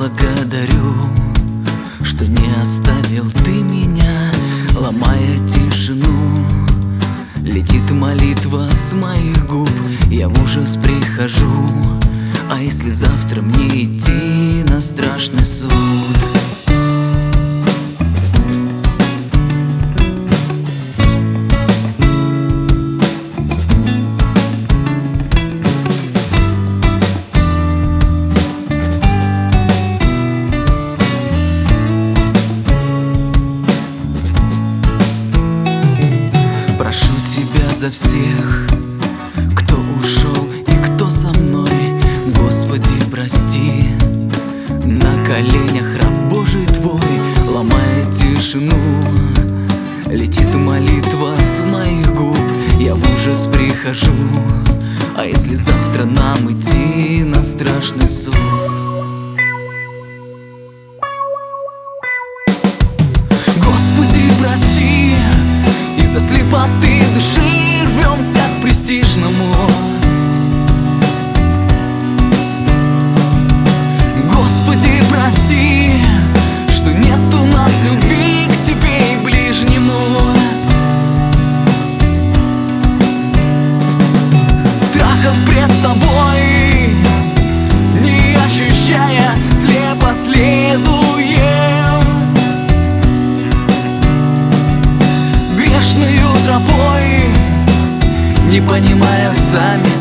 благодарю, что не оставил ты меня, ломая тишину. Летит молитва с моих губ, я в ужас прихожу. А если завтра мне идти на страшный суд? Прошу тебя за всех, кто ушел и кто со мной, Господи, прости. На коленях раб Божий твой, ломая тишину. Летит молитва с моих губ, я в ужас прихожу. А если завтра нам идти на страшный суд? Господи, прости, из-за слепоты души рвемся к престижному. Господи, прости, что нет у нас любви к тебе и ближнему. Страха пред тобой не ощущая, слепо следуем грешною тропой, не понимая сами,